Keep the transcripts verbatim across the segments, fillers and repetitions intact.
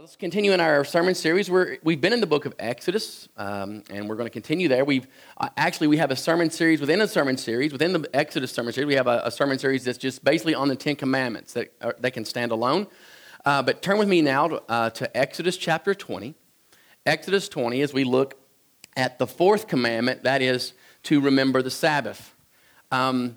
Let's continue in our sermon series. We're, we've been in the book of Exodus, um, and we're going to continue there. We've uh, actually we have a sermon series within a sermon series within the Exodus sermon series. We have a, a sermon series that's just basically on the Ten Commandments that are, that can stand alone. Uh, but turn with me now to, uh, to Exodus chapter twenty. Exodus twenty, as we look at the fourth commandment, that is to remember the Sabbath. Um,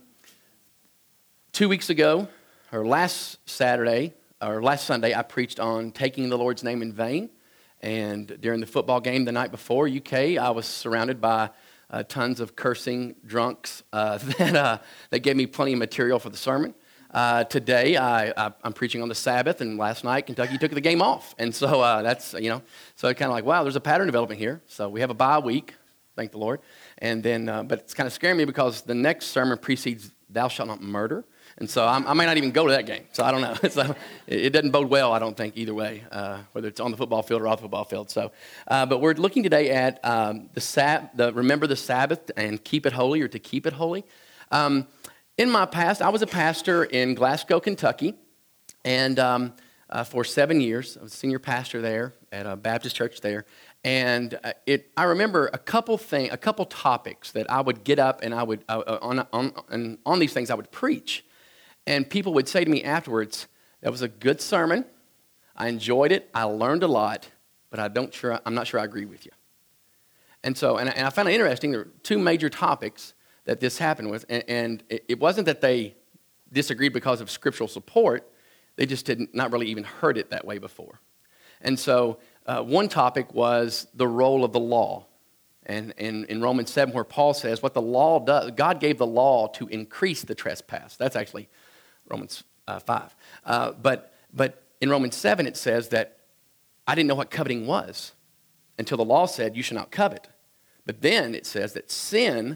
two weeks ago, or last Saturday. Or last Sunday, I preached on taking the Lord's name in vain. And during the football game the night before, U K, I was surrounded by uh, tons of cursing drunks uh, that uh, that gave me plenty of material for the sermon. Uh, today, I, I, I'm preaching on the Sabbath, and last night, Kentucky took the game off. And so uh, that's, you know, so it's kind of like, wow, there's a pattern developing here. So we have a bye week, thank the Lord. And then, uh, but it's kind of scaring me because the next sermon precedes thou shalt not murder. And so I'm, I may not even go to that game. So I don't know. So it doesn't bode well, I don't think, either way, uh, whether it's on the football field or off the football field. So, uh, but we're looking today at um, the, Sab- the remember the Sabbath and keep it holy, or to keep it holy. Um, in my past, I was a pastor in Glasgow, Kentucky, and um, uh, for seven years, I was a senior pastor there at a Baptist church there. And uh, it, I remember a couple thing, a couple topics that I would get up and I would uh, on on and on these things I would preach. And people would say to me afterwards, that was a good sermon. I enjoyed it. I learned a lot, but I don't sure, I'm not sure I agree with you. And so, and I, and I found it interesting. There were two major topics that this happened with. And, and it, it wasn't that they disagreed because of scriptural support. They just didn't, not really even heard it that way before. And so uh, one topic was the role of the law. And in, in Romans seven, where Paul says what the law does, God gave the law to increase the trespass. That's actually Romans uh, five. Uh, but but in Romans seven, it says that I didn't know what coveting was until the law said you shall not covet. But then it says that sin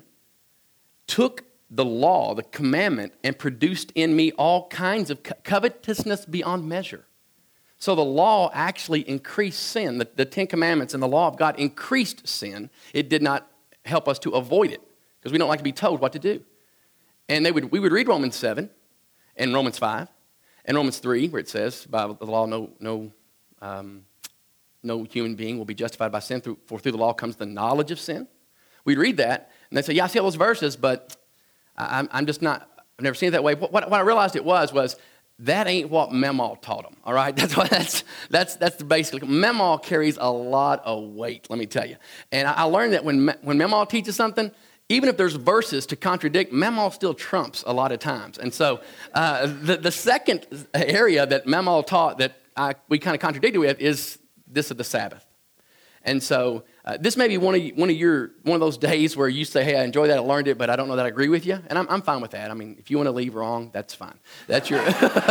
took the law, the commandment, and produced in me all kinds of co- covetousness beyond measure. So the law actually increased sin. The, the Ten Commandments and the law of God increased sin. It did not help us to avoid it because we don't like to be told what to do. And they would we would read Romans seven and Romans five and Romans three, where it says, by the law, no no um, no human being will be justified by sin, through, for through the law comes the knowledge of sin. We'd read that, and they'd say, yeah, I see all those verses, but I'm, I'm just not, I've never seen it that way. What, what I realized it was, was that ain't what Memaw taught them, all right? That's what that's that's that's the basic. Memaw carries a lot of weight, let me tell you. And I, I learned that when when Memaw teaches something, even if there's verses to contradict, Memaw still trumps a lot of times. And so uh, the the second area that Memaw taught that I, we kind of contradicted with is this of the Sabbath. And so uh, this may be one of one of your one of those days where you say, "Hey, I enjoyed that, I learned it, but I don't know that I agree with you." And I'm I'm fine with that. I mean, if you want to leave wrong, that's fine. That's your.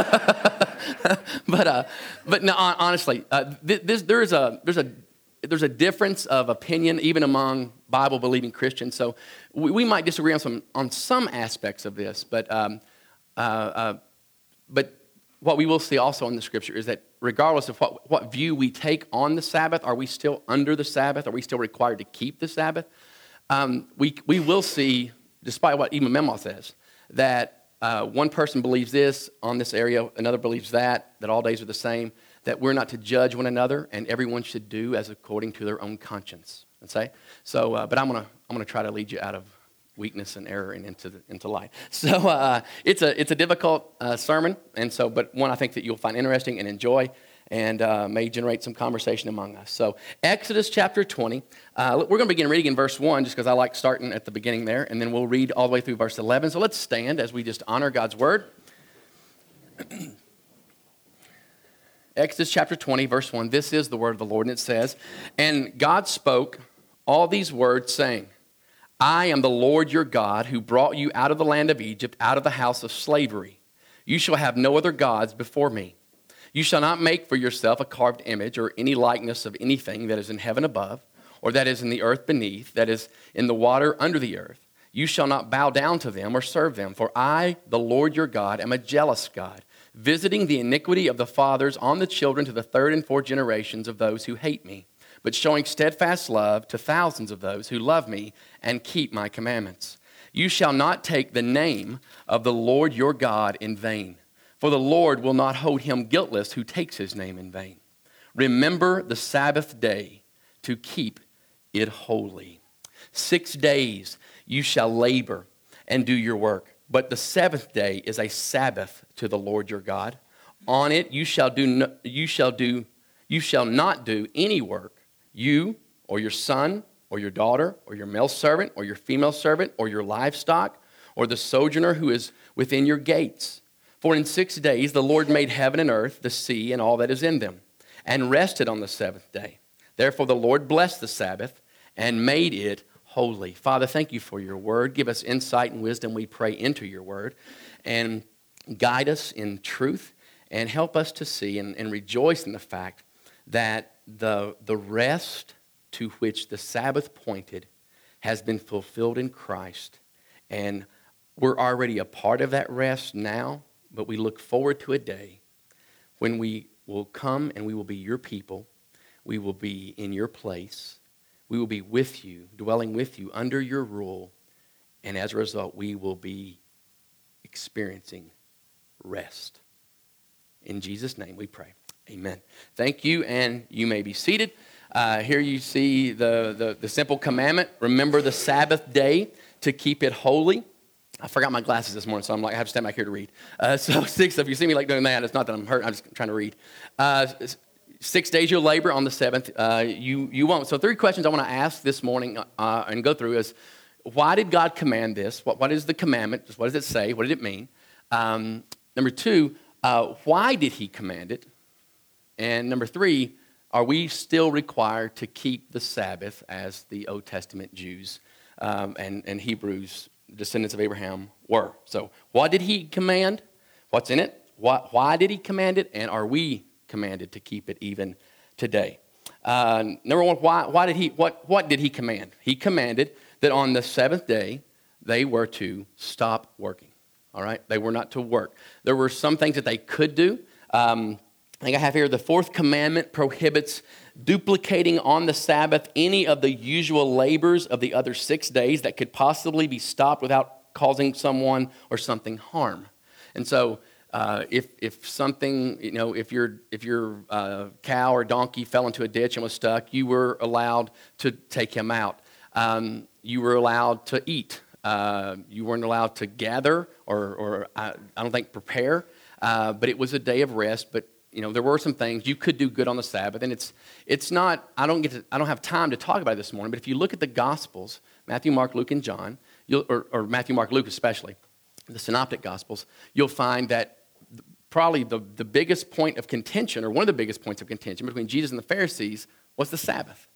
but uh, but no, honestly, uh, this, there's a there's a there's a difference of opinion even among Bible believing Christians. So we, we might disagree on some on some aspects of this, but um, uh, uh, but. What we will see also in the Scripture is that regardless of what, what view we take on the Sabbath, are we still under the Sabbath? Are we still required to keep the Sabbath? Um, we we will see, despite what even Memaw says, that uh, one person believes this on this area, another believes that, that all days are the same, that we're not to judge one another, and everyone should do as according to their own conscience. Say so, uh, but I'm gonna I'm gonna try to lead you out of weakness and error and into the, into light. So uh, it's a it's a difficult uh, sermon, and so but one I think that you'll find interesting and enjoy, and uh, may generate some conversation among us. So Exodus chapter twenty, uh, we're going to begin reading in verse one, just because I like starting at the beginning there, and then we'll read all the way through verse eleven. So let's stand as we just honor God's word. Exodus chapter twenty, verse one. This is the word of the Lord, and it says, "And God spoke all these words, saying, I am the Lord your God who brought you out of the land of Egypt, out of the house of slavery. You shall have no other gods before me. You shall not make for yourself a carved image or any likeness of anything that is in heaven above, or that is in the earth beneath, that is in the water under the earth. You shall not bow down to them or serve them, for I, the Lord your God, am a jealous God, visiting the iniquity of the fathers on the children to the third and fourth generations of those who hate me, but showing steadfast love to thousands of those who love me and keep my commandments. You shall not take the name of the Lord your God in vain, for the Lord will not hold him guiltless who takes his name in vain. Remember the Sabbath day to keep it holy. Six days you shall labor and do your work, but the seventh day is a Sabbath to the Lord your God. On it you shall do no, you shall do you shall not do any work, you or your son or your daughter or your male servant or your female servant or your livestock or the sojourner who is within your gates. For in six days the Lord made heaven and earth, the sea, and all that is in them, and rested on the seventh day. Therefore the Lord blessed the Sabbath and made it holy. Father, thank you for your word. Give us insight and wisdom, we pray, into your word, and guide us in truth, and help us to see and, and rejoice in the fact that the, the rest to which the Sabbath pointed has been fulfilled in Christ. And we're already a part of that rest now, but we look forward to a day when we will come and we will be your people. We will be in your place. We will be with you, dwelling with you under your rule. And as a result, we will be experiencing rest. In Jesus' name we pray. Amen. Thank you, and you may be seated. Uh, here you see the, the, the simple commandment. Remember the Sabbath day to keep it holy. I forgot my glasses this morning, so I'm like, I have to stand back here to read. Uh, so six, if you see me like doing that, it's not that I'm hurt. I'm just trying to read. Uh, six days you'll labor, on the seventh uh, you, you won't. So three questions I want to ask this morning uh, and go through is, why did God command this? What, what is the commandment? What does it say? What did it mean? Um, number two, uh, why did he command it? And number three, are we still required to keep the Sabbath as the Old Testament Jews um, and, and Hebrews, descendants of Abraham, were? So what did he command? What's in it? Why, why did he command it? And are we commanded to keep it even today? Uh, number one, why, why did he, what, what did he command? He commanded that on the seventh day, they were to stop working. All right? They were not to work. There were some things that they could do. Um, I think I have here, the fourth commandment prohibits duplicating on the Sabbath any of the usual labors of the other six days that could possibly be stopped without causing someone or something harm. And so uh, if if something, you know, if your if your uh, cow or donkey fell into a ditch and was stuck, you were allowed to take him out. Um, you were allowed to eat. Uh, you weren't allowed to gather or, or I, I don't think prepare, uh, but it was a day of rest. But you know, there were some things you could do good on the Sabbath, and it's it's not. I don't get to. I don't have time to talk about it this morning. But if you look at the Gospels, Matthew, Mark, Luke, and John, you'll, or, or Matthew, Mark, Luke, especially the Synoptic Gospels, you'll find that probably the the biggest point of contention, or one of the biggest points of contention between Jesus and the Pharisees, was the Sabbath.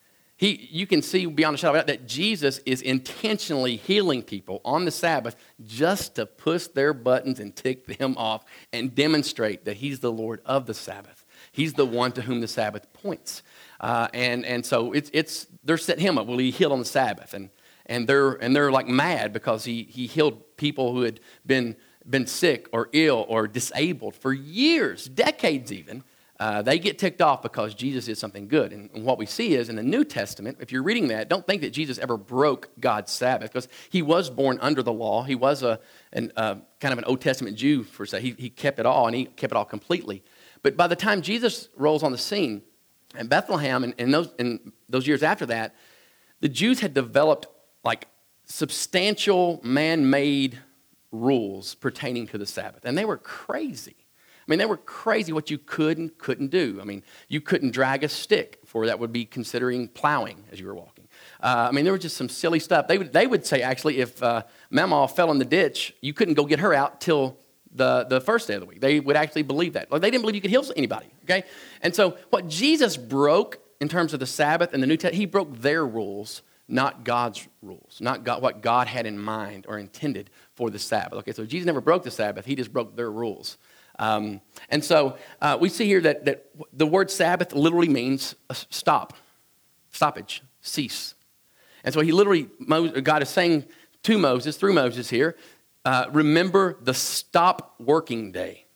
He, you can see beyond a shadow of a doubt that Jesus is intentionally healing people on the Sabbath just to push their buttons and tick them off and demonstrate that he's the Lord of the Sabbath. He's the one to whom the Sabbath points. Uh, and, and so it's, it's, they're setting him up. Well, he healed on the Sabbath. And, and, they're, and they're like mad because he, he healed people who had been, been sick or ill or disabled for years, decades even. Uh, they get ticked off because Jesus is something good. And, and what we see is in the New Testament, if you're reading that, don't think that Jesus ever broke God's Sabbath, because he was born under the law. He was a an, uh, kind of an Old Testament Jew, per se. He, he kept it all, and he kept it all completely. But by the time Jesus rolls on the scene in Bethlehem and, and, those, and those years after that, the Jews had developed like substantial man-made rules pertaining to the Sabbath. And they were crazy. I mean, they were crazy what you could and couldn't do. I mean, you couldn't drag a stick, for that would be considering plowing as you were walking. Uh, I mean, there was just some silly stuff. They would they would say, actually, if uh, Mama fell in the ditch, you couldn't go get her out till the, the first day of the week. They would actually believe that. Like, they didn't believe you could heal anybody, okay? And so what Jesus broke in terms of the Sabbath and the New Testament, he broke their rules, not God's rules, not God, what God had in mind or intended for the Sabbath. Okay, so Jesus never broke the Sabbath. He just broke their rules. Um, and so uh, we see here that, that the word Sabbath literally means stop, stoppage, cease. And so he literally, God is saying to Moses, through Moses here, uh, remember the stop working day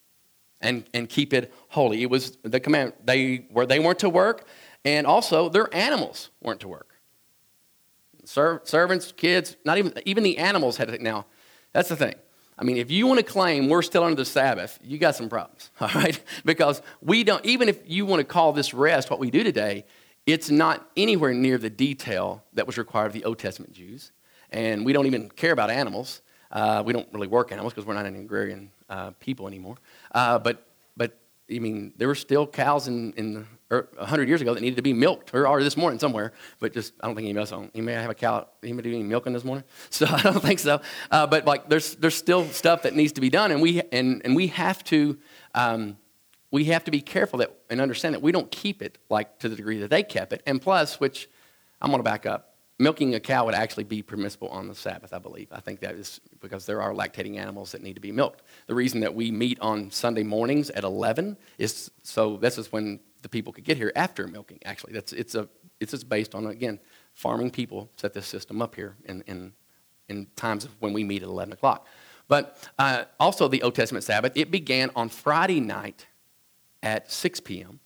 and, and keep it holy. It was the command. They, were, they weren't to work, and also their animals weren't to work. Ser- servants, kids, not even, even the animals had to. Now, that's the thing. I mean, if you want to claim we're still under the Sabbath, you got some problems, all right? Because we don't, even if you want to call this rest what we do today, it's not anywhere near the detail that was required of the Old Testament Jews. And we don't even care about animals. Uh, we don't really work animals because we're not an agrarian uh, people anymore. Uh, but, but I mean, there were still cows in, in one hundred years ago that needed to be milked, or, or this morning somewhere, but just, I don't think anybody else on. You may have a cow, anybody doing milking this morning? So I don't think so. Uh, but like, there's there's still stuff that needs to be done, and we and and we have to um, we have to be careful that and understand that we don't keep it like to the degree that they kept it. And plus, which I'm going to back up, milking a cow would actually be permissible on the Sabbath, I believe. I think that is because there are lactating animals that need to be milked. The reason that we meet on Sunday mornings at eleven is so this is when the people could get here after milking, actually. That's it's a it's just based on, again, farming people set this system up here in in, in times of when we meet at eleven o'clock. But uh, also the Old Testament Sabbath, it began on Friday night at six p.m.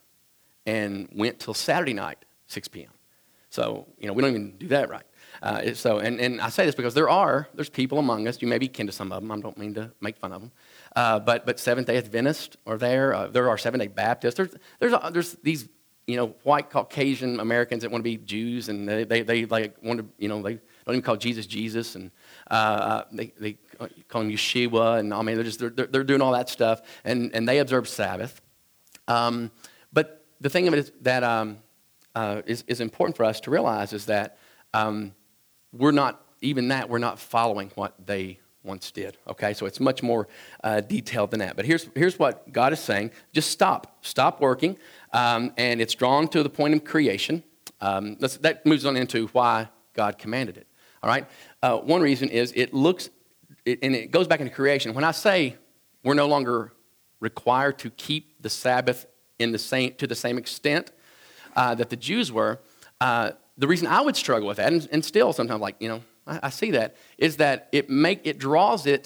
and went till Saturday night, six p.m. So, you know, we don't even do that right. Uh, so, and, and I say this because there are, there's people among us, you may be kin to some of them, I don't mean to make fun of them, uh, but but Seventh-day Adventists are there, uh, there are Seventh-day Baptists, there's, there's, uh, there's these, you know, white Caucasian Americans that want to be Jews, and they, they, they like want to, you know, they don't even call Jesus Jesus, and uh, they, they call him Yeshua, and I mean, they're just, they're, they're doing all that stuff, and, and they observe Sabbath. Um, but the thing of it is that, um, Uh, is, is important for us to realize is that um, we're not, even that, we're not following what they once did, okay? So it's much more uh, detailed than that. But here's, here's what God is saying. Just stop. Stop working. Um, and it's drawn to the point of creation. Um, that moves on into why God commanded it, all right? Uh, one reason is it looks, it, and it goes back into creation. When I say we're no longer required to keep the Sabbath in the same to the same extent Uh, that the Jews were, uh, the reason I would struggle with that, and, and still sometimes like, you know, I, I see that, is that it make it draws it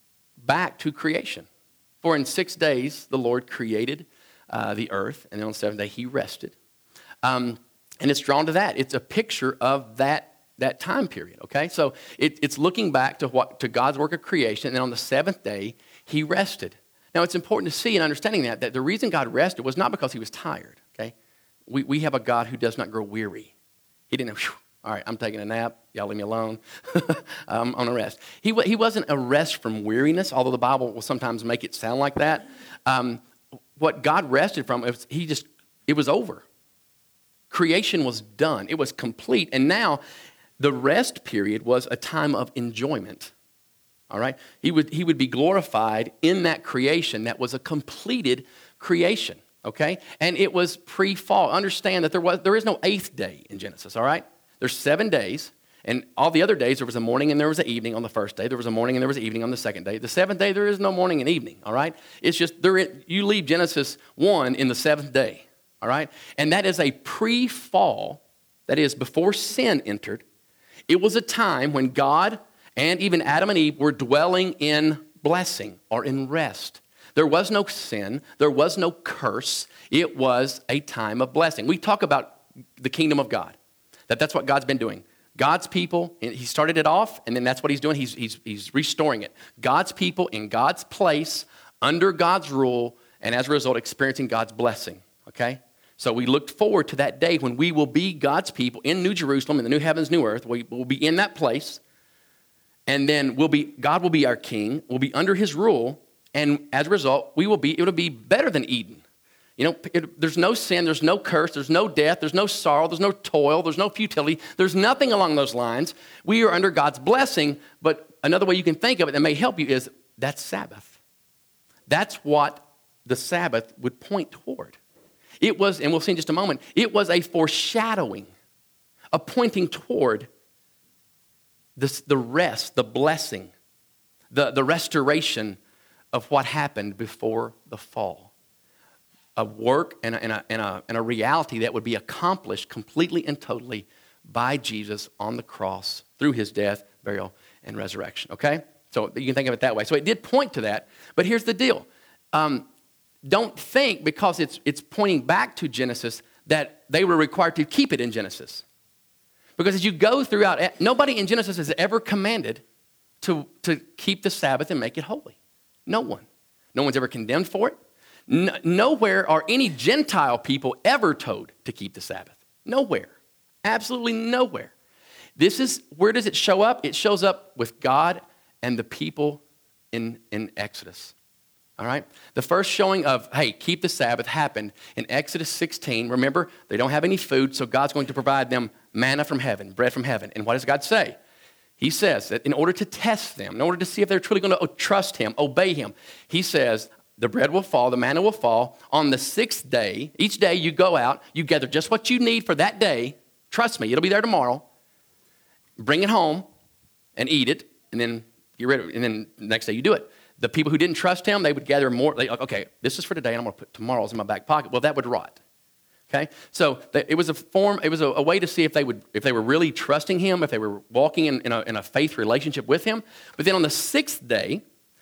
back to creation. For in six days the Lord created uh, the earth, and then on the seventh day he rested. Um, and it's drawn to that. It's a picture of that that time period, okay? So it, it's looking back to what to God's work of creation, and then on the seventh day he rested. Now it's important to see and understanding that, that the reason God rested was not because he was tired, okay? We we have a God who does not grow weary. He didn't have, all right, I'm taking a nap. Y'all leave me alone. I'm on a rest. He, he wasn't a rest from weariness, although the Bible will sometimes make it sound like that. Um, what God rested from, it was, he just, it was over. Creation was done. It was complete. And now the rest period was a time of enjoyment. All right? He would, he would be glorified in that creation that was a completed creation. Okay? And it was pre-fall. Understand that there was there is no eighth day in Genesis, all right? There's seven days, and all the other days there was a morning and there was an evening on the first day. There was a morning and there was an evening on the second day. The seventh day, there is no morning and evening, all right? It's just, there. You leave Genesis one in the seventh day, all right? And that is a pre-fall, that is before sin entered. It was a time when God and even Adam and Eve were dwelling in blessing or in rest. There was no sin. There was no curse. It was a time of blessing. We talk about the kingdom of God, that that's what God's been doing. God's people, he started it off, and then that's what he's doing. He's, he's, he's restoring it. God's people in God's place, under God's rule, and as a result, experiencing God's blessing, okay? So we looked forward to that day when we will be God's people in New Jerusalem, in the new heavens, new earth. We will be in that place, and then we'll be, God will be our king. We'll be under his rule. And as a result, we will be, it will be better than Eden. You know, it, there's no sin, there's no curse, there's no death, there's no sorrow, there's no toil, there's no futility, there's nothing along those lines. We are under God's blessing, but another way you can think of it that may help you is that's Sabbath. That's what the Sabbath would point toward. It was, and we'll see in just a moment, it was a foreshadowing, a pointing toward this, the rest, the blessing, the, the restoration of what happened before the fall. A work and a, and, a, and, a, and a reality that would be accomplished completely and totally by Jesus on the cross through his death, burial, and resurrection, okay? So you can think of it that way. So it did point to that, but here's the deal. Um, don't think because it's, it's pointing back to Genesis that they were required to keep it in Genesis. Because as you go throughout, nobody in Genesis has ever commanded to, to keep the Sabbath and make it holy. No one. No one's ever condemned for it. No, nowhere are any Gentile people ever told to keep the Sabbath. Nowhere. Absolutely nowhere. This is, where does it show up? It shows up with God and the people in, in Exodus. All right? The first showing of, hey, keep the Sabbath happened in Exodus sixteen. Remember, they don't have any food, so God's going to provide them manna from heaven, bread from heaven. And what does God say? He says that in order to test them, in order to see if they're truly going to trust him, obey him, he says the bread will fall, the manna will fall. On the sixth day, each day you go out, you gather just what you need for that day. Trust me, it'll be there tomorrow. Bring it home and eat it, and then get rid of it. And then the next day you do it. The people who didn't trust him, they would gather more. They, okay, this is for today, and I'm going to put tomorrow's in my back pocket. Well, that would rot. Okay, so it was a form. It was a, a way to see if they would, if they were really trusting him, if they were walking in, in, a, in a faith relationship with him. But then on the sixth day,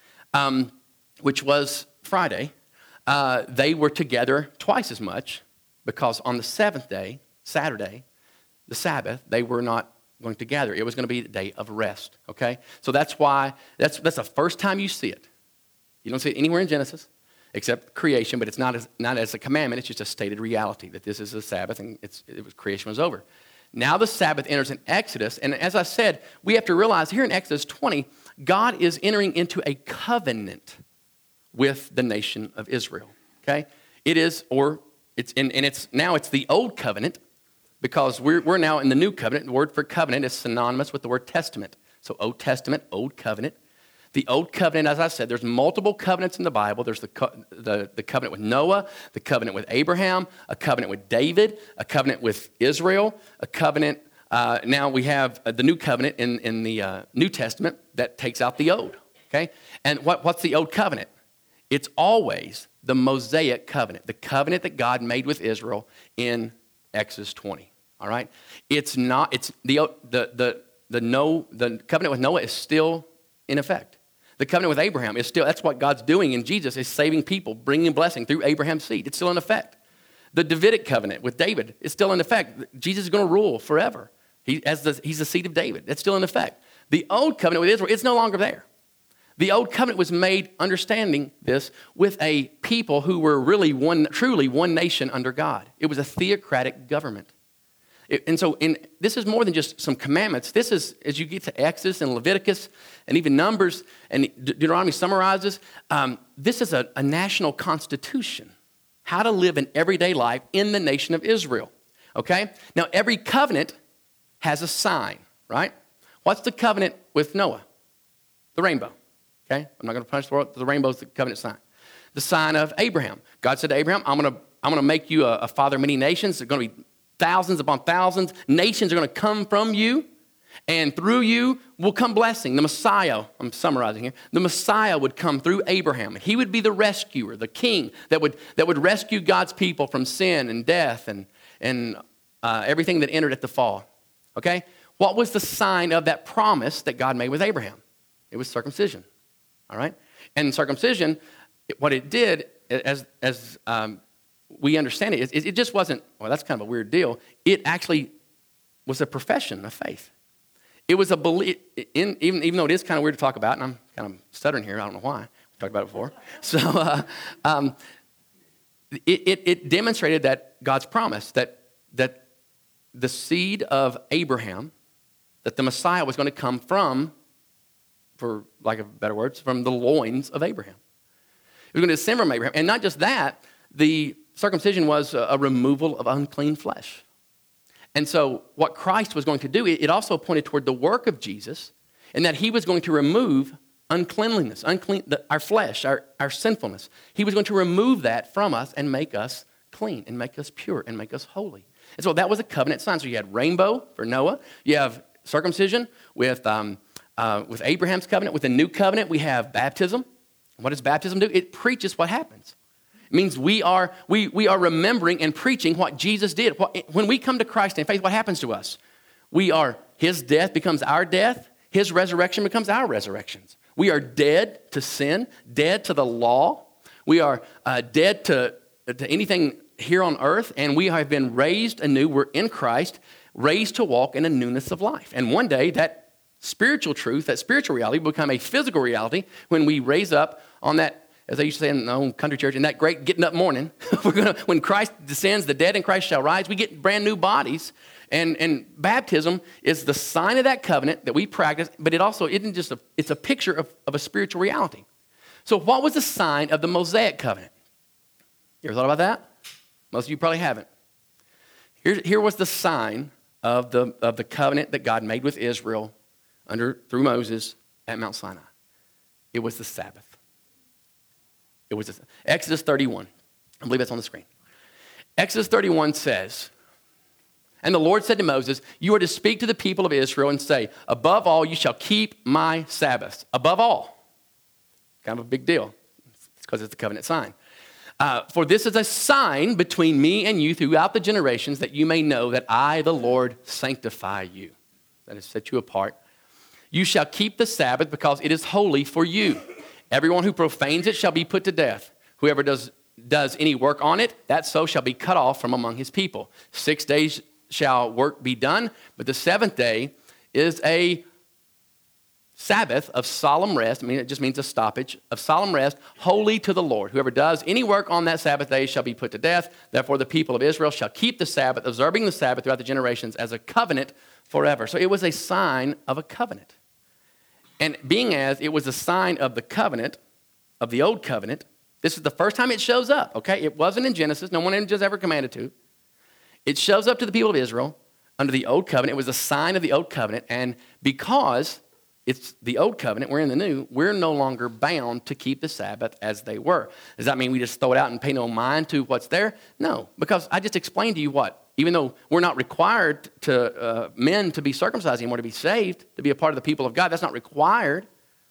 um, which was Friday, uh, they were together twice as much, because on the seventh day, Saturday, the Sabbath, they were not going to gather. It was going to be a day of rest. Okay, so that's why that's that's the first time you see it. You don't see it anywhere in Genesis, except creation, but it's not as, not as a commandment. It's just a stated reality that this is a Sabbath and it's, it was, creation was over. Now the Sabbath enters in Exodus, and as I said, we have to realize here in Exodus twenty, God is entering into a covenant with the nation of Israel. Okay, it is, or it's in, and it's now it's the old covenant, because we're we're now in the new covenant. The word for covenant is synonymous with the word testament. So Old Testament, Old Covenant. The Old Covenant, as I said, there's multiple covenants in the Bible. There's the, co- the, the covenant with Noah, the covenant with Abraham, a covenant with David, a covenant with Israel, a covenant, uh, now we have uh, the new covenant in, in the uh, New Testament that takes out the old, okay? And what, what's the Old Covenant? It's always the Mosaic covenant, the covenant that God made with Israel in Exodus twenty, all right? It's not, it's the, the, the, the, no, the covenant with Noah is still in effect. The covenant with Abraham is still, that's what God's doing in Jesus, is saving people, bringing blessing through Abraham's seed. It's still in effect. The Davidic covenant with David is still in effect. Jesus is going to rule forever. He, as the, he's the seed of David. That's still in effect. The old covenant with Israel, it's no longer there. The old covenant was made, understanding this, with a people who were really one, truly one nation under God. It was a theocratic government. It, and so in, this is more than just some commandments. This is, as you get to Exodus and Leviticus and even Numbers, and De- Deuteronomy summarizes, um, this is a, a national constitution, how to live in everyday life in the nation of Israel, okay? Now, every covenant has a sign, right? What's the covenant with Noah? The rainbow, okay? I'm not going to punish the world. The rainbow is the covenant sign. The sign of Abraham. God said to Abraham, I'm going to, I'm going to make you a, a father of many nations. They're going to be thousands upon thousands. Nations are going to come from you, and through you will come blessing. The Messiah, I'm summarizing here, the Messiah would come through Abraham. He would be the rescuer, the king that would, that would rescue God's people from sin and death and, and uh, everything that entered at the fall. Okay? What was the sign of that promise that God made with Abraham? It was circumcision. All right? And circumcision, what it did, as, as um, we understand it, it, it just wasn't, well, that's kind of a weird deal. It actually was a profession of faith. It was a belief, in, even, even though it is kind of weird to talk about, and I'm kind of stuttering here, I don't know why. We talked about it before. So uh, um, it, it, it demonstrated that God's promise, that, that the seed of Abraham, that the Messiah was going to come from, for lack of better words, from the loins of Abraham. It was going to descend from Abraham. And not just that, the circumcision was a removal of unclean flesh. And so what Christ was going to do, it also pointed toward the work of Jesus, and that he was going to remove uncleanliness, unclean, the, our flesh, our, our sinfulness. He was going to remove that from us and make us clean and make us pure and make us holy. And so that was a covenant sign. So you had rainbow for Noah. You have circumcision with, um, uh, with Abraham's covenant. With the new covenant, we have baptism. What does baptism do? It preaches what happens. It means we are, we, we are remembering and preaching what Jesus did. When we come to Christ in faith, what happens to us? We are, his death becomes our death. His resurrection becomes our resurrections. We are dead to sin, dead to the law. We are uh, dead to, to anything here on earth, and we have been raised anew. We're in Christ, raised to walk in a newness of life. And one day that spiritual truth, that spiritual reality, will become a physical reality when we raise up on that, as they used to say in the old country church, in that great getting up morning. We're gonna, when Christ descends, the dead in Christ shall rise. We get brand new bodies. And, and baptism is the sign of that covenant that we practice, but it also isn't just a, it's a picture of, of a spiritual reality. So what was the sign of the Mosaic covenant? You ever thought about that? Most of you probably haven't. Here, here was the sign of the, of the covenant that God made with Israel under through Moses at Mount Sinai. It was the Sabbath. It was the, Exodus thirty-one. I believe that's on the screen. Exodus thirty-one says, and the Lord said to Moses, you are to speak to the people of Israel and say, above all, you shall keep my Sabbaths. Above all. Kind of a big deal. It's because it's the covenant sign. Uh, For this is a sign between me and you throughout the generations, that you may know that I, the Lord, sanctify you. That is, set you apart. You shall keep the Sabbath because it is holy for you. Everyone who profanes it shall be put to death. Whoever does, does any work on it, that so shall be cut off from among his people. Six days shall work be done, but the seventh day is a Sabbath of solemn rest. I mean, it just means a stoppage of solemn rest, holy to the Lord. Whoever does any work on that Sabbath day shall be put to death. Therefore, the people of Israel shall keep the Sabbath, observing the Sabbath throughout the generations as a covenant forever. So it was a sign of a covenant. And being as it was a sign of the covenant, of the old covenant, this is the first time it shows up, okay? It wasn't in Genesis. No one has ever commanded to. It shows up to the people of Israel under the old covenant. It was a sign of the old covenant. And because it's the old covenant, we're in the new, we're no longer bound to keep the Sabbath as they were. Does that mean we just throw it out and pay no mind to what's there? No, because I just explained to you what? Even though we're not required to uh, men to be circumcised anymore, to be saved, to be a part of the people of God, that's not required.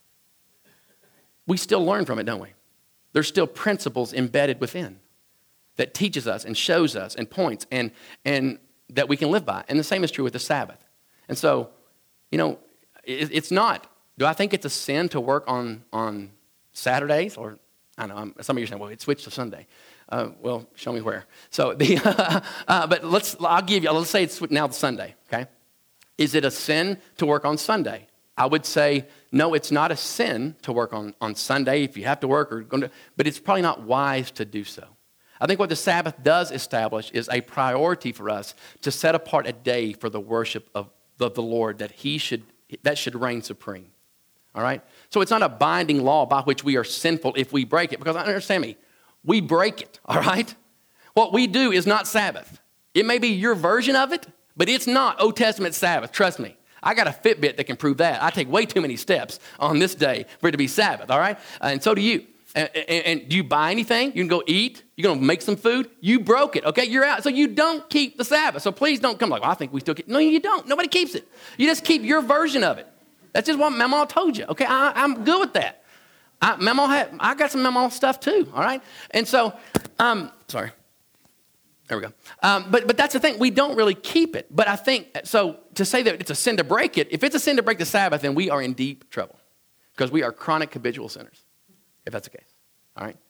We still learn from it, don't we? There's still principles embedded within that teaches us and shows us and points and, and that we can live by. And the same is true with the Sabbath. And so, you know, it, it's not, do I think it's a sin to work on, on Saturdays? Or, I don't know, I'm, some of you are saying, well, it switched to Sunday. Uh, well, show me where. So, the uh, but let's, I'll give you, let's say it's now Sunday, okay? Is it a sin to work on Sunday? I would say, no, it's not a sin to work on, on Sunday if you have to work, or going to, but it's probably not wise to do so. I think what the Sabbath does establish is a priority for us to set apart a day for the worship of the, the Lord, that he should, that should reign supreme. All right? So it's not a binding law by which we are sinful if we break it, because understand me, we break it, all right? What we do is not Sabbath. It may be your version of it, but it's not Old Testament Sabbath, trust me. I got a Fitbit that can prove that. I take way too many steps on this day for it to be Sabbath, all right? Uh, and so do you. And, and, and do you buy anything? You can go eat. You're going to make some food. You broke it, okay? You're out. So you don't keep the Sabbath. So please don't come like, well, I think we still keep. No, you don't. Nobody keeps it. You just keep your version of it. That's just what Mama told you, okay? I, I'm good with that. I, Mama had, I got some Mama stuff too, all right? And so, um, sorry. There we go. Um, but but that's the thing. We don't really keep it. But I think, so to say that it's a sin to break it, if it's a sin to break the Sabbath, then we are in deep trouble because we are chronic habitual sinners, if that's the case. All right?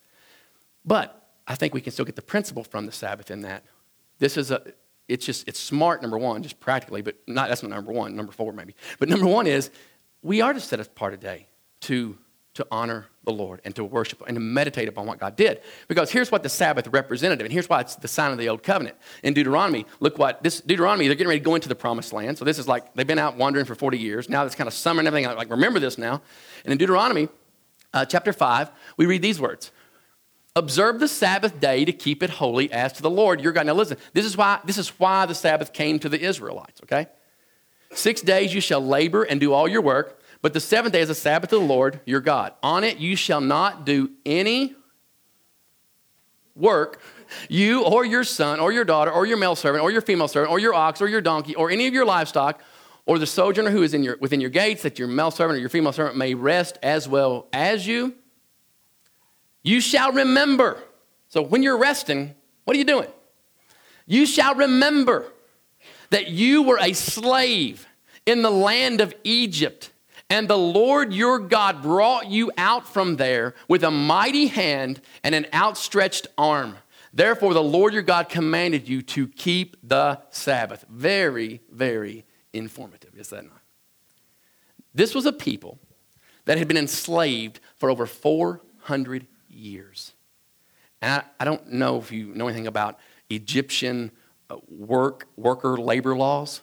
But I think we can still get the principle from the Sabbath in that. This is a, it's just, it's smart, number one, just practically, but not, that's not number one, number four maybe. But number one is we are to set apart a day to to honor the Lord and to worship and to meditate upon what God did. Because here's what the Sabbath represented, and here's why it's the sign of the old covenant. In Deuteronomy, look what, this Deuteronomy, they're getting ready to go into the promised land. So this is like, they've been out wandering for forty years. Now it's kind of summer and everything. Like, remember this now. And in Deuteronomy uh, chapter five, we read these words. Observe the Sabbath day to keep it holy as to the Lord your God. Now listen, this is why, this is why the Sabbath came to the Israelites, okay? Six days you shall labor and do all your work. But the seventh day is a Sabbath of the Lord, your God. On it you shall not do any work, you or your son or your daughter or your male servant or your female servant or your ox or your donkey or any of your livestock or the sojourner who is in your, within your gates, that your male servant or your female servant may rest as well as you. You shall remember. So when you're resting, what are you doing? You shall remember that you were a slave in the land of Egypt. And the Lord your God brought you out from there with a mighty hand and an outstretched arm. Therefore, the Lord your God commanded you to keep the Sabbath. Very, very informative, is that not? This was a people that had been enslaved for over four hundred years. And I, I don't know if you know anything about Egyptian uh, work, worker labor laws.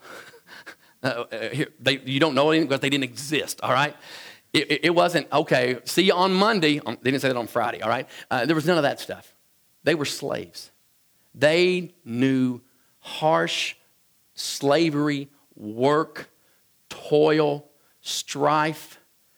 uh, here, they, you don't know anything because they didn't exist, all right? It, it, it wasn't, okay, see you on Monday. On, they didn't say that on Friday, all right? Uh, there was none of that stuff. They were slaves. They knew harsh slavery, work, toil, strife,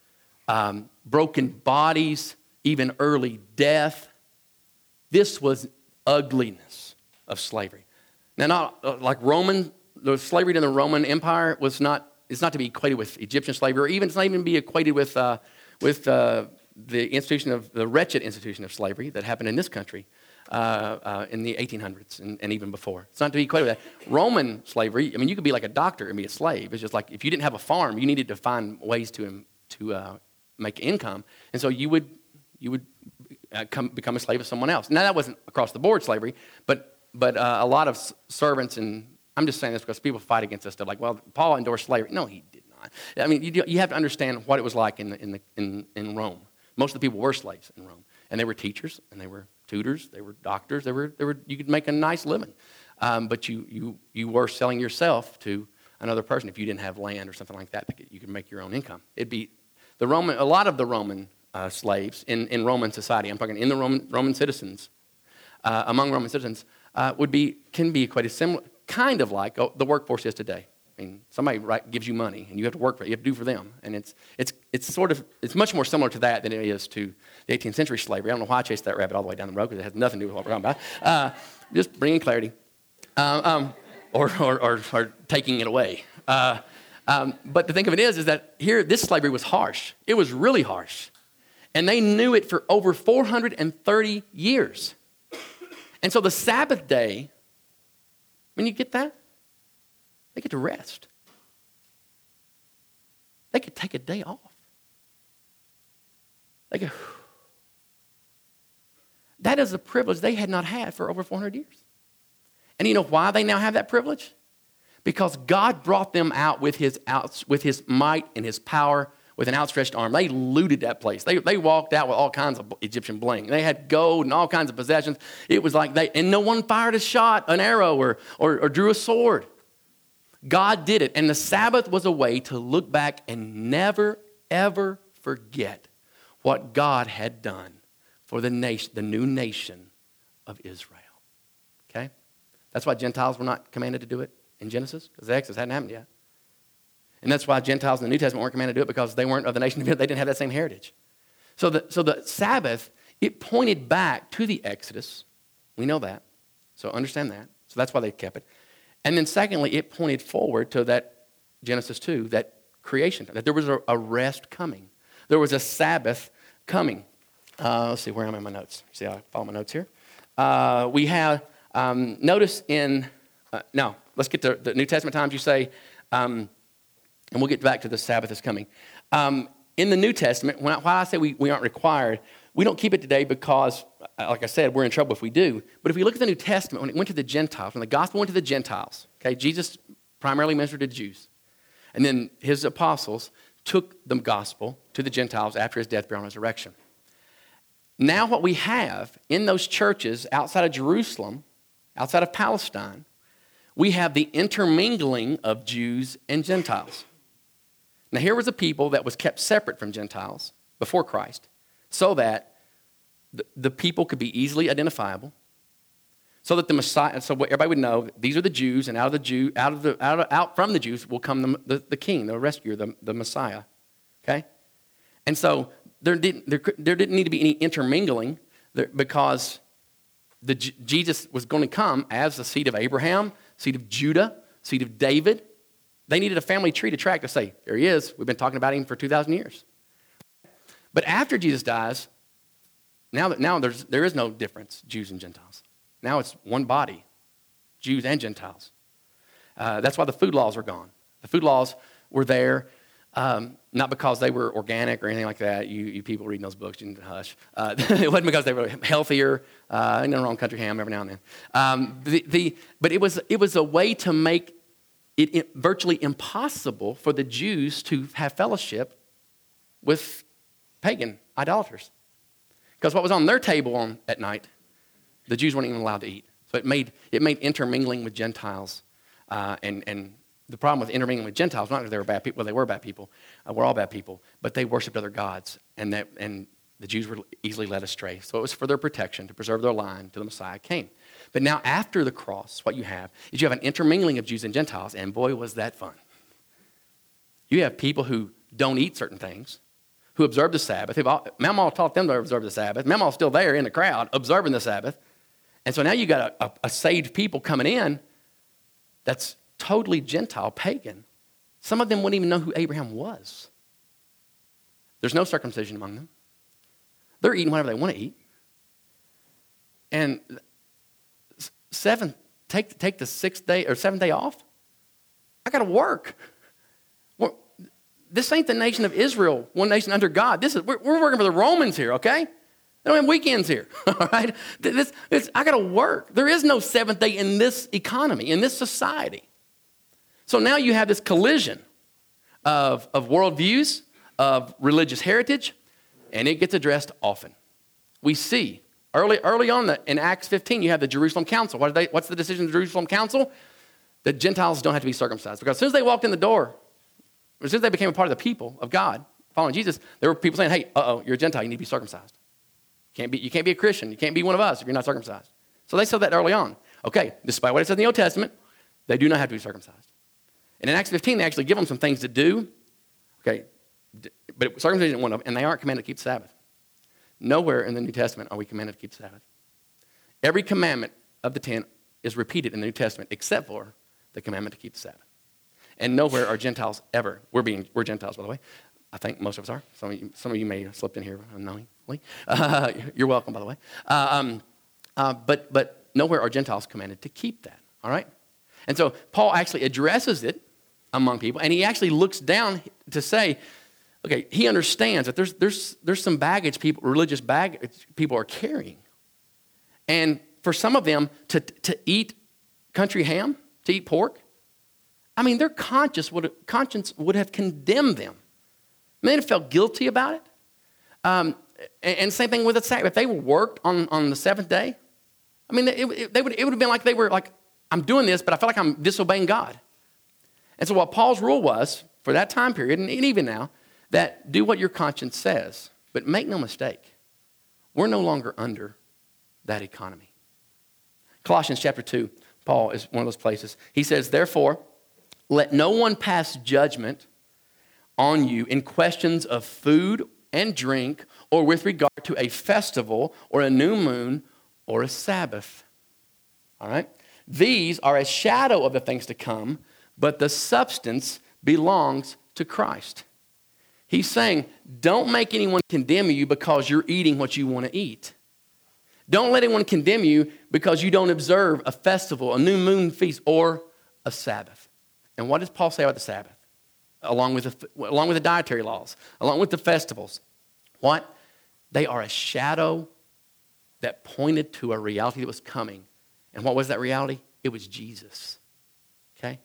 um, broken bodies, even early death. This was ugliness of slavery. Now, not uh, like Roman, the slavery in the Roman Empire was not, it's not to be equated with Egyptian slavery, or even, it's not even to be equated with, uh, with uh, the institution of, the wretched institution of slavery that happened in this country uh, uh, in the eighteen hundreds and, and even before. It's not to be equated with that. Roman slavery, I mean, you could be like a doctor and be a slave. It's just like if you didn't have a farm, you needed to find ways to, to uh, make income. And so you would, you would uh, come, become a slave of someone else. Now, that wasn't across the board slavery, but, but uh, a lot of s- servants, and I'm just saying this because people fight against this stuff, like, well, Paul endorsed slavery. No, he did not. I mean, you, you have to understand what it was like in, the, in, the, in, in Rome. Most of the people were slaves in Rome, and they were teachers, and they were tutors, they were doctors, they were, they were, you could make a nice living. Um, but you, you, you were selling yourself to another person if you didn't have land or something like that, that you could make your own income. It'd be the Roman, a lot of the Roman uh, slaves in, in Roman society, I'm talking in the Roman, Roman citizens, uh, among Roman citizens, uh, would be, can be equated similar, kind of like oh, the workforce is today. I mean, somebody right, gives you money, and you have to work for it. You have to do for them, and it's it's it's sort of it's much more similar to that than it is to the eighteenth century slavery. I don't know why I chased that rabbit all the way down the road because it has nothing to do with what we're talking about. Uh, just bringing clarity, uh, um, or, or, or or taking it away. Uh, um, but the thing of it is, is that here this slavery was harsh. It was really harsh, and they knew it for over four hundred thirty years. And so the Sabbath day, when you get that. They get to rest. They could take a day off. They go. That is a privilege they had not had for over four hundred years. And you know why they now have that privilege? Because God brought them out with his, out, with his might and his power, with an outstretched arm. They looted that place. They, they walked out with all kinds of Egyptian bling. They had gold and all kinds of possessions. It was like they, and no one fired a shot, an arrow, or, or, or drew a sword. God did it, and the Sabbath was a way to look back and never, ever forget what God had done for the nation, the new nation of Israel. Okay? That's why Gentiles were not commanded to do it in Genesis, because the Exodus hadn't happened yet. And that's why Gentiles in the New Testament weren't commanded to do it, because they weren't of the nation of Israel. They didn't have that same heritage. So the, so the Sabbath, it pointed back to the Exodus. We know that. So understand that. So that's why they kept it. And then secondly, it pointed forward to that Genesis two, that creation, that there was a, a rest coming. There was a Sabbath coming. Uh, let's see, where am I in my notes? See, I follow my notes here. Uh, we have, um, notice in, uh, no, let's get to the New Testament times you say, um, and we'll get back to the Sabbath is coming. Um, in the New Testament, when I, why I say we, we aren't required, we don't keep it today because, like I said, we're in trouble if we do. But if we look at the New Testament, when it went to the Gentiles, when the gospel went to the Gentiles, okay, Jesus primarily ministered to Jews. And then his apostles took the gospel to the Gentiles after his death, burial, and resurrection. Now what we have in those churches outside of Jerusalem, outside of Palestine, we have the intermingling of Jews and Gentiles. Now here was a people that was kept separate from Gentiles before Christ, so that the, the people could be easily identifiable, so that the Messiah, so everybody would know these are the Jews, and out of the Jew, out of the out, of, out from the Jews will come the, the, the King, the rescuer, the, the Messiah. Okay, and so there didn't there, there didn't need to be any intermingling there, because the Jesus was going to come as the seed of Abraham, seed of Judah, seed of David. They needed a family tree to track to say, there he is. We've been talking about him for two thousand years. But after Jesus dies, now that now there's there is no difference, Jews and Gentiles. Now it's one body, Jews and Gentiles. Uh, that's why the food laws are gone. The food laws were there um, not because they were organic or anything like that. You, you people reading those books, you need to hush. Uh, it wasn't because they were healthier. Uh, in the wrong country ham every now and then. Um, the, the, but it was it was a way to make it, it virtually impossible for the Jews to have fellowship with pagan idolaters. Because what was on their table on, at night, the Jews weren't even allowed to eat. So it made, it made intermingling with Gentiles. Uh, and, and the problem with intermingling with Gentiles, not that they were bad people, well, they were bad people. Uh, we're all bad people. But they worshiped other gods. And, that, and the Jews were easily led astray. So it was for their protection, to preserve their line till the Messiah came. But now after the cross, what you have is you have an intermingling of Jews and Gentiles. And boy, was that fun. You have people who don't eat certain things, who observe the Sabbath. Mama taught them to observe the Sabbath. Mama's still there in the crowd observing the Sabbath. And so now you got a, a, a saved people coming in that's totally Gentile, pagan. Some of them wouldn't even know who Abraham was. There's no circumcision among them. They're eating whatever they want to eat. And seventh, take, take the sixth day or seventh day off. I got to work. Well, this ain't the nation of Israel, one nation under God. This is we're, we're working for the Romans here, okay? They don't have weekends here, all right? This, this, I got to work. There is no seventh day in this economy, in this society. So now you have this collision of, of worldviews, of religious heritage, and it gets addressed often. We see early, early on the, in Acts fifteen, you have the Jerusalem Council. What they, what's the decision of the Jerusalem Council? That Gentiles don't have to be circumcised. Because as soon as they walked in the door, as soon as they became a part of the people of God, following Jesus, there were people saying, hey, uh-oh, you're a Gentile, you need to be circumcised. Can't be, you can't be a Christian. You can't be one of us if you're not circumcised. So they said that early on. Okay, despite what it says in the Old Testament, they do not have to be circumcised. And in Acts fifteen, they actually give them some things to do. Okay, but circumcision isn't one of them, and they aren't commanded to keep the Sabbath. Nowhere in the New Testament are we commanded to keep the Sabbath. Every commandment of the ten is repeated in the New Testament except for the commandment to keep the Sabbath. And nowhere are Gentiles ever. We're being we're Gentiles, by the way. I think most of us are. Some of you, some of you may have slipped in here unknowingly. Uh, you're welcome, by the way. Uh, um, uh, but but nowhere are Gentiles commanded to keep that. All right. And so Paul actually addresses it among people, and he actually looks down to say, okay, he understands that there's there's there's some baggage people, religious baggage people are carrying, and for some of them to to eat country ham, to eat pork, I mean, their conscience would conscience would have condemned them. They'd have felt guilty about it. Um, and, and same thing with the Sabbath. If they worked on, on the seventh day, I mean, it, it, they would, it would have been like they were like, I'm doing this, but I feel like I'm disobeying God. And so what Paul's rule was for that time period, and even now, that do what your conscience says. But make no mistake, we're no longer under that economy. Colossians chapter two, Paul is one of those places. He says, therefore, let no one pass judgment on you in questions of food and drink, or with regard to a festival, or a new moon, or a Sabbath. All right? These are a shadow of the things to come, but the substance belongs to Christ. He's saying, don't make anyone condemn you because you're eating what you want to eat. Don't let anyone condemn you because you don't observe a festival, a new moon feast, or a Sabbath. And what does Paul say about the Sabbath? Along with, the, along with the dietary laws, along with the festivals. What? They are a shadow that pointed to a reality that was coming. And what was that reality? It was Jesus. Okay?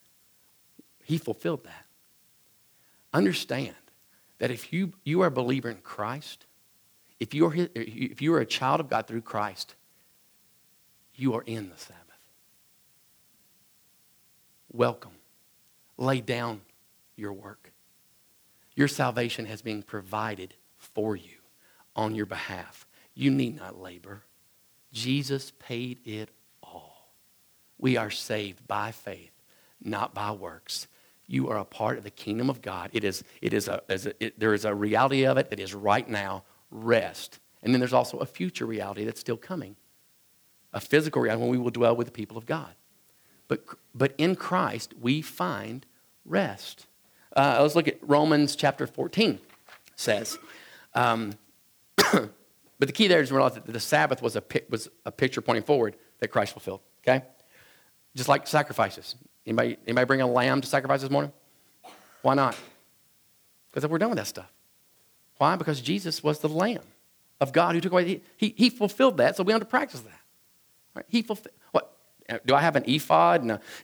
He fulfilled that. Understand that if you, you are a believer in Christ, if you, are his, if you are a child of God through Christ, you are in the Sabbath. Welcome. Lay down your work. Your salvation has been provided for you on your behalf. You need not labor. Jesus paid it all. We are saved by faith, not by works. You are a part of the kingdom of God. It is, it is a, is a it, there is a reality of it that is right now, rest. And then there's also a future reality that's still coming. A physical reality when we will dwell with the people of God. But, but in Christ, we find rest. Uh, let's look at Romans chapter fourteen. It says, um, but the key there is to realize that the Sabbath was a, was a picture pointing forward that Christ fulfilled. Okay? Just like sacrifices. Anybody, anybody bring a lamb to sacrifice this morning? Why not? Because we're done with that stuff. Why? Because Jesus was the Lamb of God who took away. He, he, he fulfilled that, so we don't have to practice that. Right? He fulfilled. What? Do I have an ephod and a, and a big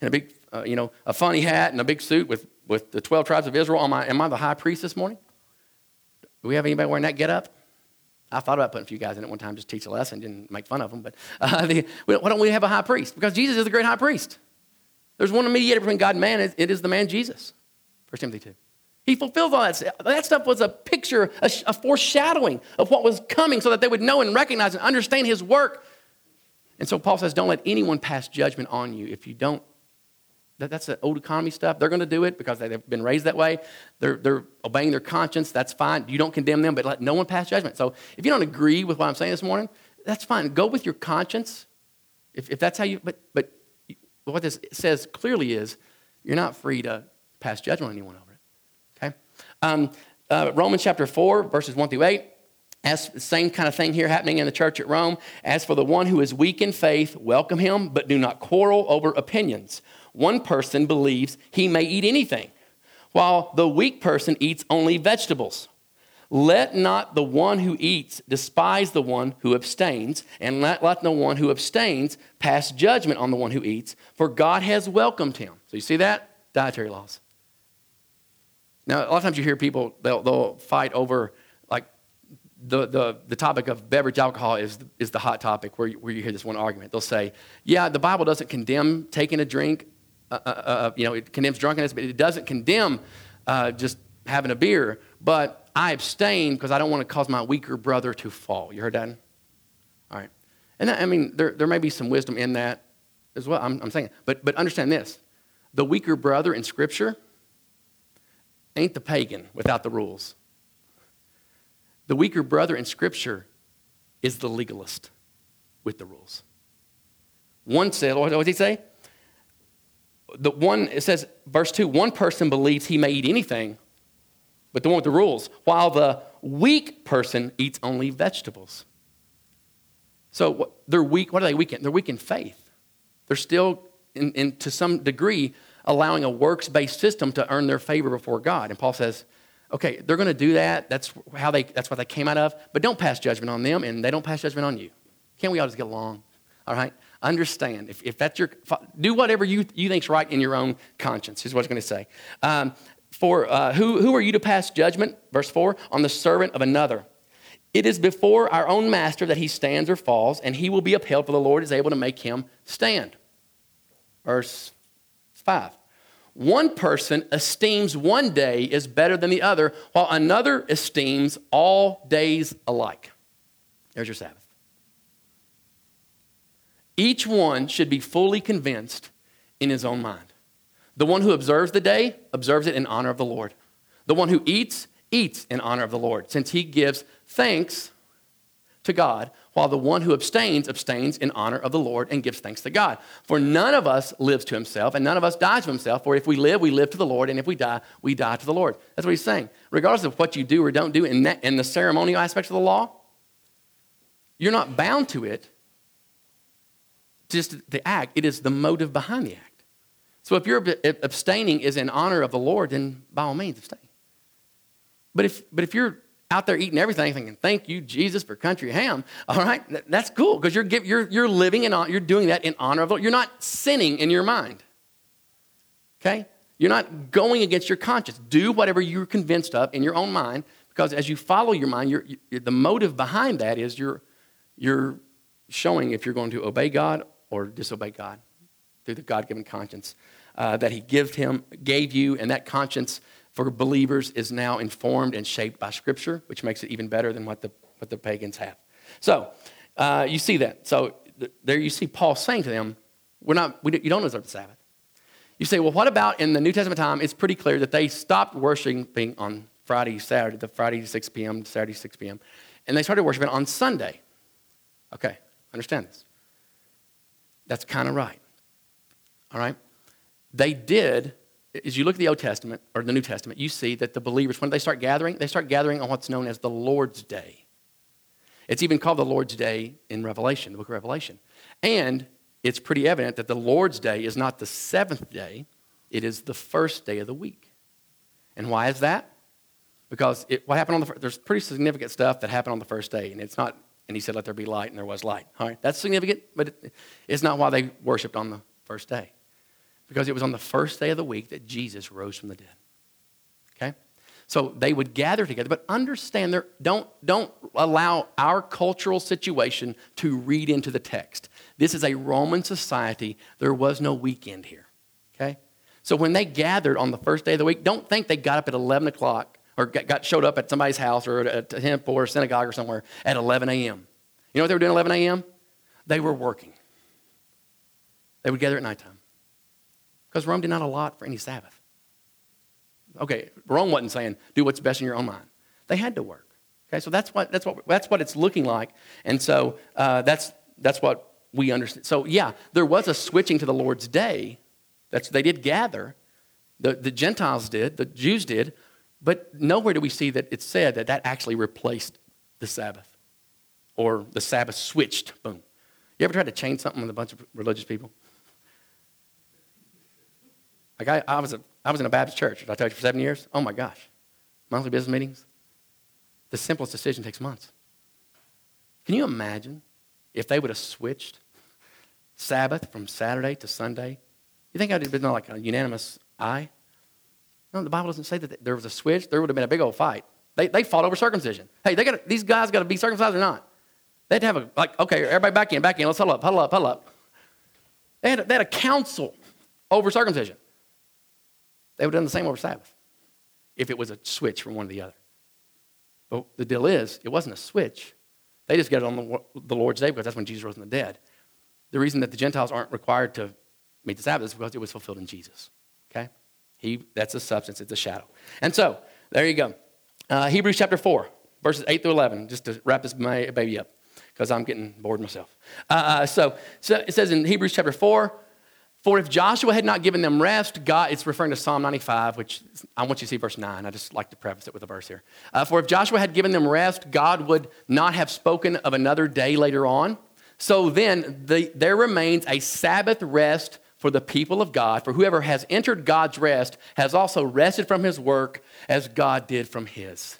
uh, you know, a funny hat and a big suit with, with the twelve tribes of Israel on my, am I the high priest this morning? Do we have anybody wearing that get up? I thought about putting a few guys in it one time, just teach a lesson, didn't make fun of them. But uh, the, why don't we have a high priest? Because Jesus is the great high priest. There's one mediator between God and man. It, it is the man Jesus. First Timothy two. He fulfills all that stuff. That stuff was a picture, a, a foreshadowing of what was coming so that they would know and recognize and understand his work. And so Paul says, don't let anyone pass judgment on you if you don't. That, that's the old economy stuff. They're going to do it because they've been raised that way. They're, they're obeying their conscience. That's fine. You don't condemn them, but let no one pass judgment. So if you don't agree with what I'm saying this morning, that's fine. Go with your conscience. If, if that's how you, but, but what this says clearly is you're not free to pass judgment on anyone over it. Okay? Um, uh, Romans chapter four, verses one through eight. As the same kind of thing here happening in the church at Rome. As for the one who is weak in faith, welcome him, but do not quarrel over opinions. One person believes he may eat anything, while the weak person eats only vegetables. Let not the one who eats despise the one who abstains, and let, let no one who abstains pass judgment on the one who eats, for God has welcomed him. So you see that? Dietary laws. Now, a lot of times you hear people, they'll, they'll fight over, like, the, the, the topic of beverage alcohol is, is the hot topic where you, where you hear this one argument. They'll say, yeah, the Bible doesn't condemn taking a drink. Uh, uh, uh, you know, it condemns drunkenness, but it doesn't condemn uh, just having a beer. But I abstain because I don't want to cause my weaker brother to fall. You heard that? All right. And that, I mean, there, there may be some wisdom in that as well. I'm, I'm saying, but but understand this: the weaker brother in Scripture ain't the pagan without the rules. The weaker brother in Scripture is the legalist with the rules. One said, what did he say? The one, it says, verse two, one person believes he may eat anything, but the one with the rules, while the weak person eats only vegetables. So they're weak. What are they weak in? They're weak in faith. They're still, in, in, to some degree, allowing a works-based system to earn their favor before God. And Paul says, okay, they're going to do that. That's how they. That's what they came out of. But don't pass judgment on them, and they don't pass judgment on you. Can't we all just get along? All right? Understand. If, if that's your, do whatever you, you think's right in your own conscience, is what it's going to say. Um, for uh, who, who are you to pass judgment, verse four, on the servant of another? It is before our own master that he stands or falls, and he will be upheld, for the Lord is able to make him stand. Verse five. One person esteems one day as better than the other, while another esteems all days alike. There's your Sabbath. Each one should be fully convinced in his own mind. The one who observes the day, observes it in honor of the Lord. The one who eats, eats in honor of the Lord, since he gives thanks to God, while the one who abstains, abstains in honor of the Lord and gives thanks to God. For none of us lives to himself, and none of us dies to himself. For if we live, we live to the Lord, and if we die, we die to the Lord. That's what he's saying. Regardless of what you do or don't do in, that, in the ceremonial aspects of the law, you're not bound to it. Just the act, it is the motive behind the act. So if you're abstaining is in honor of the Lord, then by all means abstain. But if but if you're out there eating everything, thinking, "Thank you, Jesus, for country ham," all right, that's cool because you're you're you're living in you're doing that in honor of the Lord. You're not sinning in your mind. Okay, you're not going against your conscience. Do whatever you're convinced of in your own mind, because as you follow your mind, you're, you're, the motive behind that is you're you're showing if you're going to obey God or disobey God through the God-given conscience uh, that he gave him, gave you, and that conscience for believers is now informed and shaped by Scripture, which makes it even better than what the what the pagans have. So uh, you see that. So th- there you see Paul saying to them, "We're not. We, you don't observe the Sabbath." You say, "Well, what about in the New Testament time?" It's pretty clear that they stopped worshiping on Friday, Saturday, the Friday six p.m., Saturday six p.m., and they started worshiping on Sunday. Okay, understand this. That's kind of right. All right? They did, as you look at the Old Testament or the New Testament, you see that the believers, when they start gathering, they start gathering on what's known as the Lord's Day. It's even called the Lord's Day in Revelation, the book of Revelation. And it's pretty evident that the Lord's Day is not the seventh day, it is the first day of the week. And why is that? Because it, what happened on the first, there's pretty significant stuff that happened on the first day, and it's not. And he said, "Let there be light," and there was light. All right, that's significant, but it, it's not why they worshipped on the first day. Because it was on the first day of the week that Jesus rose from the dead. Okay? So they would gather together, but understand, there, don't, don't allow our cultural situation to read into the text. This is a Roman society. There was no weekend here. Okay? So when they gathered on the first day of the week, don't think they got up at eleven o'clock or got, got showed up at somebody's house or at a temple or a synagogue or somewhere at eleven a.m. You know what they were doing at eleven a.m.? They were working. They would gather at nighttime. Because Rome did not allot for any Sabbath. Okay, Rome wasn't saying, do what's best in your own mind. They had to work. Okay, so that's what that's what that's what it's looking like. And so uh, that's that's what we understand. So yeah, there was a switching to the Lord's day. That's they did gather. The, the Gentiles did, the Jews did, but nowhere do we see that it said that that actually replaced the Sabbath. Or the Sabbath switched. Boom. You ever tried to change something with a bunch of religious people? Like I, I was a, I was in a Baptist church, did I tell you, for seven years? Oh my gosh. Monthly business meetings. The simplest decision takes months. Can you imagine if they would have switched Sabbath from Saturday to Sunday? You think I'd have been like a unanimous aye? No, the Bible doesn't say that there was a switch. There would have been a big old fight. They, they fought over circumcision. Hey, they got these guys got to be circumcised or not? They'd have a, like, okay, everybody back in, back in. Let's huddle up, huddle up, huddle up. They had a, they had a council over circumcision. They would have done the same over Sabbath if it was a switch from one to the other. But the deal is, it wasn't a switch. They just got it on the, the Lord's day because that's when Jesus rose from the dead. The reason that the Gentiles aren't required to meet the Sabbath is because it was fulfilled in Jesus. Okay? He, that's a substance, it's a shadow. And so, there you go. Uh, Hebrews chapter four, verses eight through eleven, just to wrap this baby up, because I'm getting bored myself. Uh, uh, so, so it says in Hebrews chapter four, for if Joshua had not given them rest, God, it's referring to Psalm ninety-five, which I want you to see verse nine. I just like to preface it with a verse here. Uh, for if Joshua had given them rest, God would not have spoken of another day later on. So then the, there remains a Sabbath rest for the people of God. For whoever has entered God's rest has also rested from his work as God did from his.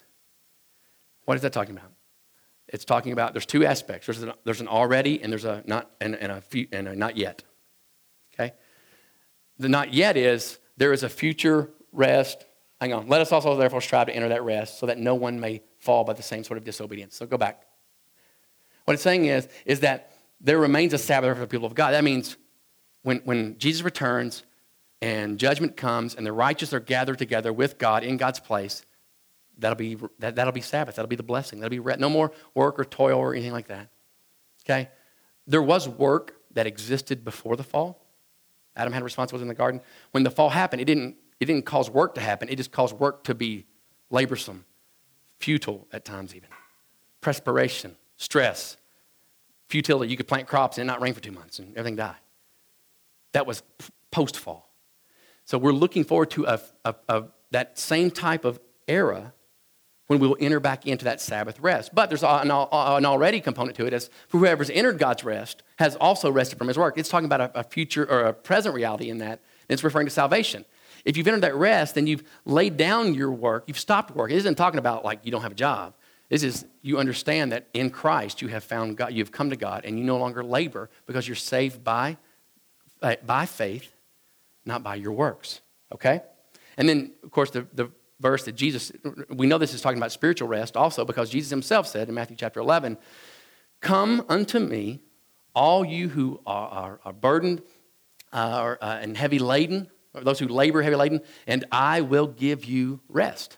What is that talking about? It's talking about, there's two aspects. There's an, there's an already and there's a not and, and a few, and a not yet. Okay? The not yet is there is a future rest. Hang on. Let us also therefore strive to enter that rest so that no one may fall by the same sort of disobedience. So go back. What it's saying is, is that there remains a Sabbath for the people of God. That means when, when Jesus returns and judgment comes and the righteous are gathered together with God in God's place, that'll be that, that'll be Sabbath. That'll be the blessing. That'll be rest. No more work or toil or anything like that. Okay? There was work that existed before the fall. Adam had responsibilities in the garden. When the fall happened, it didn't, it didn't cause work to happen. It just caused work to be laborsome, futile at times even. Perspiration, stress, futility. You could plant crops and it not rain for two months and everything die. That was post-fall. So we're looking forward to a, a, a, that same type of era when we will enter back into that Sabbath rest. But there's an, an already component to it, as for whoever's entered God's rest has also rested from his work. It's talking about a, a future or a present reality in that. It's referring to salvation. If you've entered that rest, then you've laid down your work. You've stopped work. It isn't talking about like you don't have a job. This is you understand that in Christ you have found God. You've come to God and you no longer labor because you're saved by, uh, by faith, not by your works. Okay? And then, of course, the, the verse that Jesus, we know this is talking about spiritual rest also because Jesus himself said in Matthew chapter eleven, come unto me, all you who are, are, are burdened uh, or, uh, and heavy laden, or those who labor heavy laden, and I will give you rest.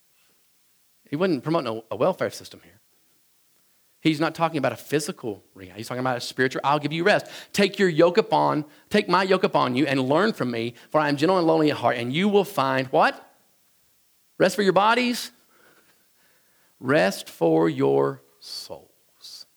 He wasn't promoting a, a welfare system here. He's not talking about a physical reality. He's talking about a spiritual, I'll give you rest. Take your yoke upon, take my yoke upon you and learn from me, for I am gentle and lowly at heart, and you will find what? Rest for your bodies, rest for your souls.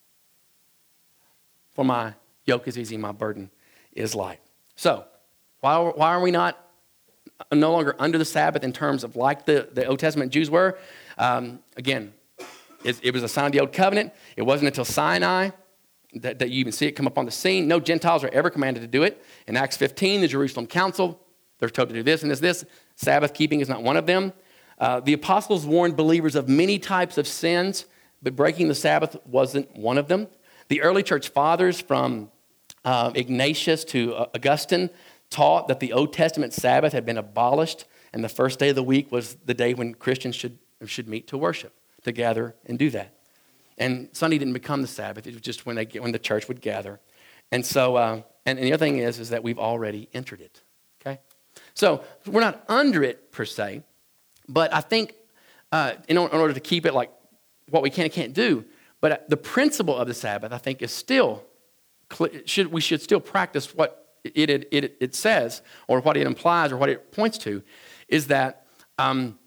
For my yoke is easy, my burden is light. So, why, why are we not no longer under the Sabbath in terms of like the, the Old Testament Jews were? Um, again, it, it was a sign of the Old Covenant. It wasn't until Sinai that, that you even see it come up on the scene. No Gentiles are ever commanded to do it. In Acts fifteen, the Jerusalem Council, they're told to do this and this, this. Sabbath keeping is not one of them. Uh, the apostles warned believers of many types of sins, but breaking the Sabbath wasn't one of them. The early church fathers, from uh, Ignatius to uh, Augustine, taught that the Old Testament Sabbath had been abolished, and the first day of the week was the day when Christians should, should meet to worship, to gather and do that. And Sunday didn't become the Sabbath. It was just when, they, when the church would gather. And so, uh, and, and the other thing is, is that we've already entered it, okay? So we're not under it per se, but I think uh, in, in order to keep it like what we can and can't do, but the principle of the Sabbath, I think, is still, should we should still practice what it, it, it, it says, or what it implies, or what it points to, is that um,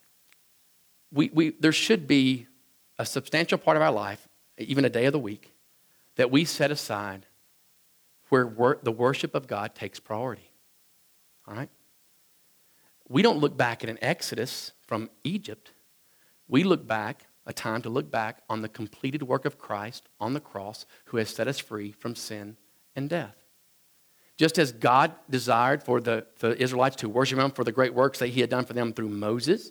we, we there should be a substantial part of our life, even a day of the week, that we set aside where wor- the worship of God takes priority. All right? We don't look back at an exodus from Egypt. We look back, a time to look back on the completed work of Christ on the cross, who has set us free from sin and death. Just as God desired for the, for the Israelites to worship him for the great works that he had done for them through Moses,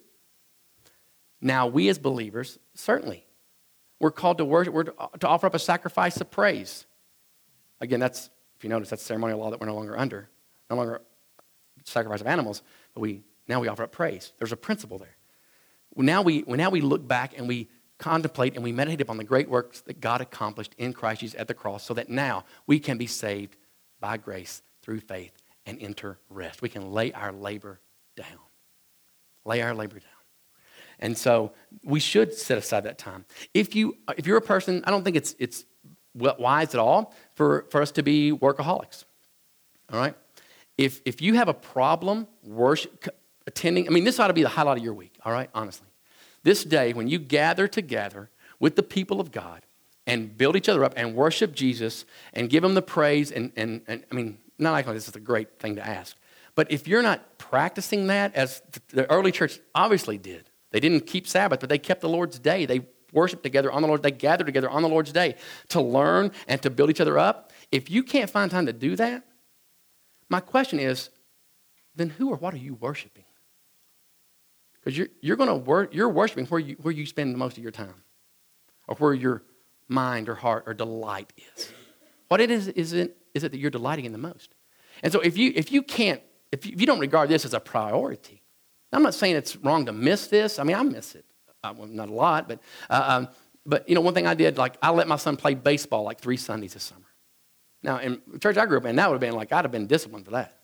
now we as believers, certainly, we're called to worship, we're to, to offer up a sacrifice of praise. Again, that's, if you notice, that's ceremonial law that we're no longer under. No longer sacrifice of animals, but we now we offer up praise. There's a principle there. Now we, now we look back and we contemplate and we meditate upon the great works that God accomplished in Christ Jesus at the cross, so that now we can be saved by grace through faith and enter rest. We can lay our labor down. Lay our labor down. And so we should set aside that time. If, you, if you're a person, I don't think it's, it's wise at all for, for us to be workaholics. All right? If, if you have a problem worship, attending, I mean, this ought to be the highlight of your week, all right, honestly. This day, when you gather together with the people of God and build each other up and worship Jesus and give him the praise, and, and, and I mean, not like this is a great thing to ask, but if you're not practicing that, as the early church obviously did, they didn't keep Sabbath, but they kept the Lord's day. They worshiped together on the Lord. They gathered together on the Lord's day to learn and to build each other up. If you can't find time to do that, my question is, then who or what are you worshiping? Because you're you're going to wor- you're worshiping where you where you spend most of your time, or where your mind or heart or delight is. What it is is it is it that you're delighting in the most? And so if you if you can't if you, if you don't regard this as a priority, I'm not saying it's wrong to miss this. I mean, I miss it, uh, well, not a lot, but uh, um, but you know, one thing I did, like I let my son play baseball like three Sundays this summer. Now, in the church I grew up in, that would have been like, I'd have been disciplined for that.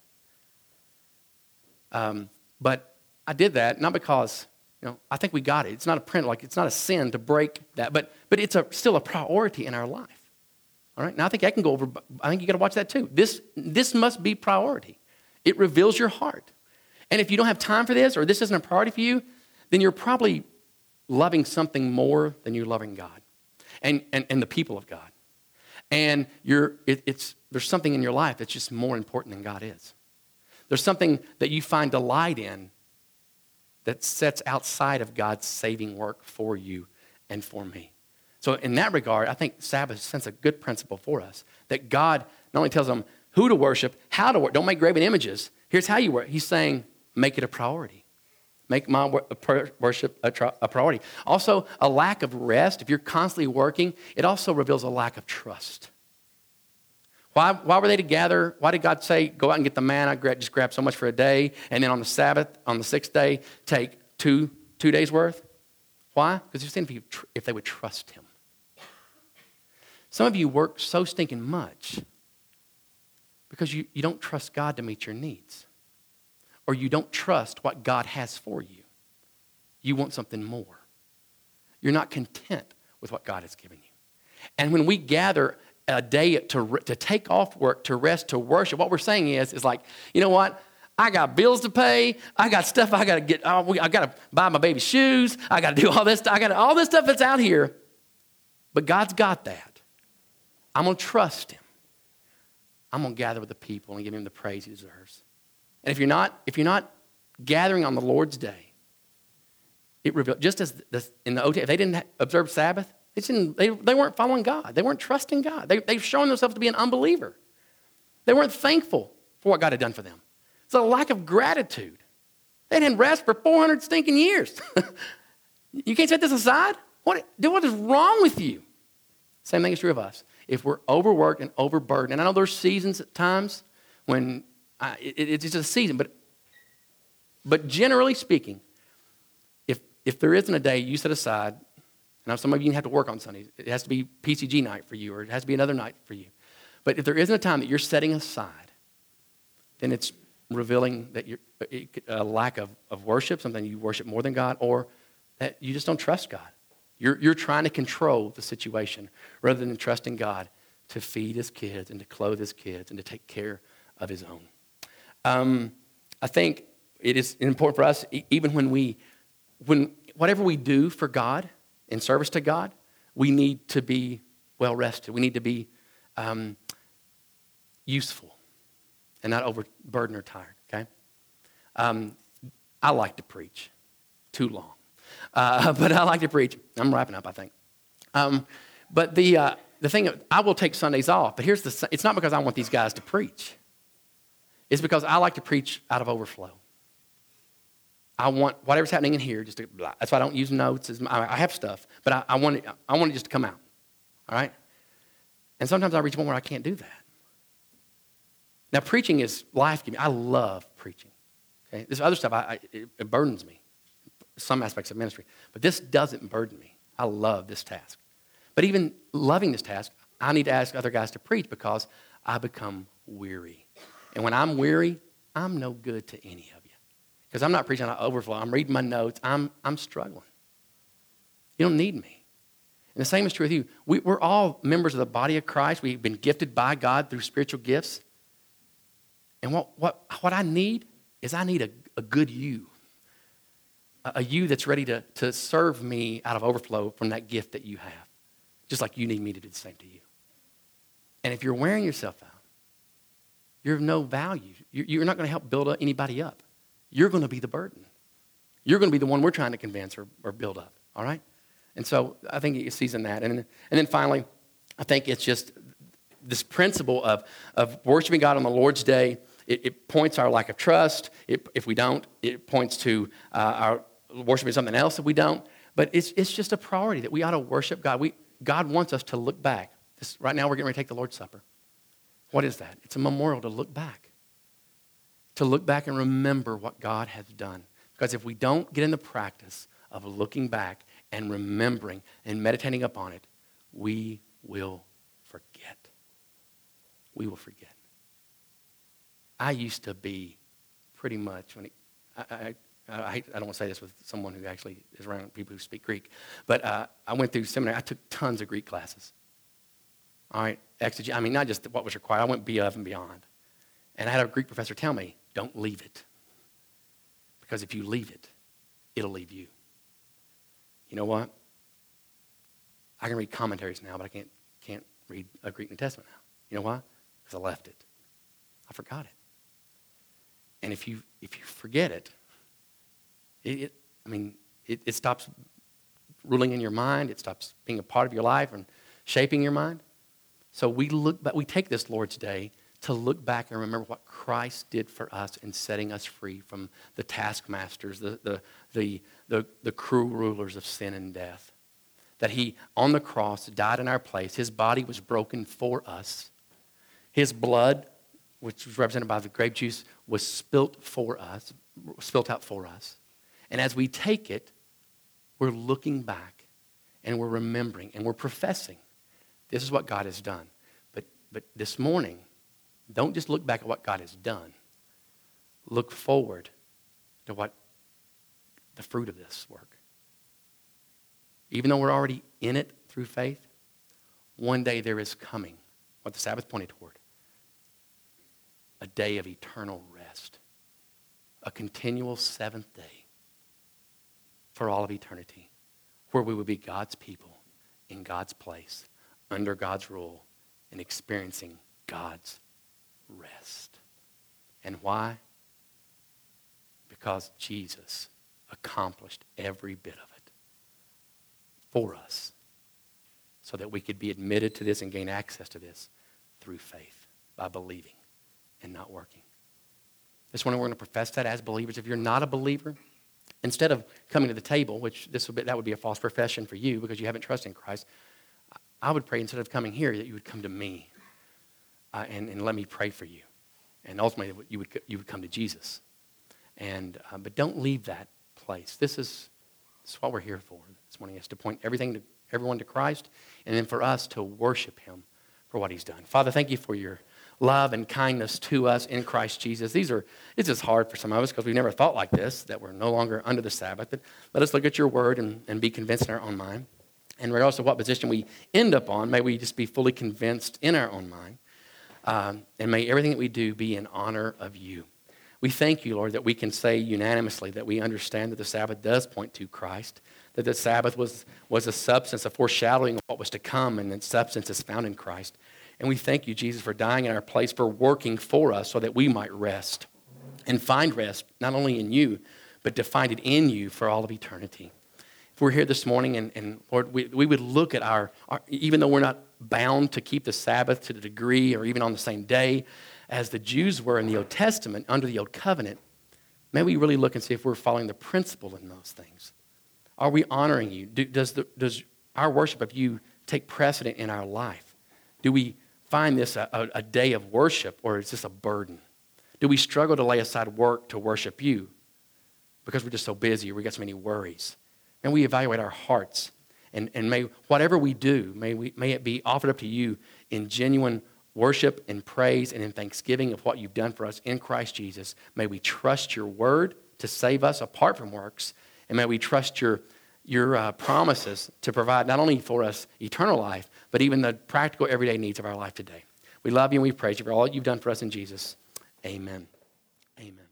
Um, but I did that, not because, you know, I think we got it. It's not a print, like it's not a sin to break that, but but it's a, still a priority in our life. All right? Now, I think I can go over, I think you got to watch that too. This, this must be priority. It reveals your heart. And if you don't have time for this, or this isn't a priority for you, then you're probably loving something more than you're loving God and, and, and the people of God. And you're, it, it's, there's something in your life that's just more important than God is. There's something that you find delight in that sets outside of God's saving work for you and for me. So in that regard, I think Sabbath sets a good principle for us, that God not only tells them who to worship, how to worship, don't make graven images. Here's how you work. He's saying, make it a priority. Make my worship a priority. Also, a lack of rest. If you're constantly working, it also reveals a lack of trust. Why, why were they to gather? Why did God say, go out and get the manna, just grab so much for a day, and then on the Sabbath, on the sixth day, take two, two days' worth? Why? Because he's saying if, you, if they would trust him. Some of you work so stinking much because you, you don't trust God to meet your needs. Or you don't trust what God has for you. You want something more. You're not content with what God has given you. And when we gather a day to, to take off work, to rest, to worship, what we're saying is, is like, you know what? I got bills to pay. I got stuff I got to get. Oh, I got to buy my baby shoes. I got to do all this. I got all this stuff that's out here. But God's got that. I'm going to trust him. I'm going to gather with the people and give him the praise he deserves. And if you're not, if you're not gathering on the Lord's day, it reveals, just as the, in the O T, if they didn't observe Sabbath, they, didn't, they, they weren't following God. They weren't trusting God. They, they've shown themselves to be an unbeliever. They weren't thankful for what God had done for them. It's a lack of gratitude. They didn't rest for four hundred stinking years. You can't set this aside? What, what is wrong with you? Same thing is true of us. If we're overworked and overburdened, and I know there's seasons at times when I, it, it's just a season. But, but generally speaking, if, if there isn't a day you set aside, now some of you have to work on Sundays. It has to be P C G night for you, or it has to be another night for you. But if there isn't a time that you're setting aside, then it's revealing that you're a lack of, of worship, something you worship more than God, or that you just don't trust God. You're, you're trying to control the situation rather than trusting God to feed his kids and to clothe his kids and to take care of his own. Um, I think it is important for us, even when we, when whatever we do for God, in service to God, we need to be well rested. We need to be um, useful and not overburdened or tired, okay? Um, I like to preach too long. Uh, but I like to preach. I'm wrapping up, I think. Um, but the uh, the thing, I will take Sundays off, but here's the, it's not because I want these guys to preach. It's because I like to preach out of overflow. I want whatever's happening in here, just to, that's why I don't use notes. I have stuff, but I, I, want it, I want it just to come out, all right? And sometimes I reach one where I can't do that. Now, preaching is life-giving. I love preaching. Okay? This other stuff, I, I, it, it burdens me, some aspects of ministry. But this doesn't burden me. I love this task. But even loving this task, I need to ask other guys to preach because I become weary. And when I'm weary, I'm no good to any of you. Because I'm not preaching on overflow. I'm reading my notes. I'm, I'm struggling. You don't need me. And the same is true with you. We, we're all members of the body of Christ. We've been gifted by God through spiritual gifts. And what, what, what I need is I need a, a good you. A, a you that's ready to, to serve me out of overflow from that gift that you have. Just like you need me to do the same to you. And if you're wearing yourself out, you're of no value. You're, you're not going to help build anybody up. You're going to be the burden. You're going to be the one we're trying to convince or, or build up, all right? And so I think it sees in that. And, and then finally, I think it's just this principle of, of worshiping God on the Lord's Day. It, it points our lack of trust. It, if we don't, it points to uh, our worshiping something else if we don't. But it's, it's just a priority that we ought to worship God. We, God wants us to look back. This, right now we're getting ready to take the Lord's Supper. What is that? It's a memorial to look back. To look back and remember what God has done. Because if we don't get in the practice of looking back and remembering and meditating upon it, we will forget. We will forget. I used to be pretty much, when it, I, I, I, I don't want to say this with someone who actually is around people who speak Greek, but uh, I went through seminary. I took tons of Greek classes. All right, exegy. I mean, not just what was required. I went above and beyond. And I had a Greek professor tell me, don't leave it. Because if you leave it, it'll leave you. You know what? I can read commentaries now, but I can't, can't read a Greek New Testament now. You know why? Because I left it. I forgot it. And if you if you forget it, it, it I mean, it, it stops ruling in your mind. It stops being a part of your life and shaping your mind. So we look back, we take this Lord's Day to look back and remember what Christ did for us in setting us free from the taskmasters, the, the, the, the, the cruel rulers of sin and death. That he, on the cross, died in our place. His body was broken for us. His blood, which was represented by the grape juice, was spilt for us, spilt out for us. And as we take it, we're looking back and we're remembering and we're professing. This is what God has done. But, but this morning, don't just look back at what God has done. Look forward to what the fruit of this work. Even though we're already in it through faith, one day there is coming what the Sabbath pointed toward. A day of eternal rest. A continual seventh day for all of eternity, where we will be God's people in God's place, under God's rule, and experiencing God's rest. And why? Because Jesus accomplished every bit of it for us so that we could be admitted to this and gain access to this through faith, by believing and not working. This morning we're going to profess that as believers. If you're not a believer, instead of coming to the table, which this would be, that would be a false profession for you because you haven't trusted in Christ, I would pray instead of coming here that you would come to me uh, and, and let me pray for you. And ultimately, you would, you would come to Jesus. And uh, But don't leave that place. This is, this is what we're here for this morning, is to point everything to everyone to Christ, and then for us to worship him for what he's done. Father, thank you for your love and kindness to us in Christ Jesus. These are, it's just hard for some of us because we've never thought like this, that we're no longer under the Sabbath. But let us look at your word and, and be convinced in our own mind. And regardless of what position we end up on, may we just be fully convinced in our own mind. Um, and may everything that we do be in honor of you. We thank you, Lord, that we can say unanimously that we understand that the Sabbath does point to Christ, that the Sabbath was, was a substance, a foreshadowing of what was to come, and that substance is found in Christ. And we thank you, Jesus, for dying in our place, for working for us so that we might rest and find rest, not only in you, but to find it in you for all of eternity. If we're here this morning, and, and Lord, we, we would look at our, our, even though we're not bound to keep the Sabbath to the degree or even on the same day as the Jews were in the Old Testament, under the Old Covenant, may we really look and see if we're following the principle in those things. Are we honoring you? Do, does, the, does our worship of you take precedent in our life? Do we find this a, a, a day of worship, or is this a burden? Do we struggle to lay aside work to worship you because we're just so busy or we got so many worries? And we evaluate our hearts, and, and may whatever we do, may, we, may it be offered up to you in genuine worship and praise and in thanksgiving of what you've done for us in Christ Jesus. May we trust your word to save us apart from works, and may we trust your, your uh, promises to provide not only for us eternal life, but even the practical everyday needs of our life today. We love you and we praise you for all you've done for us in Jesus. Amen. Amen.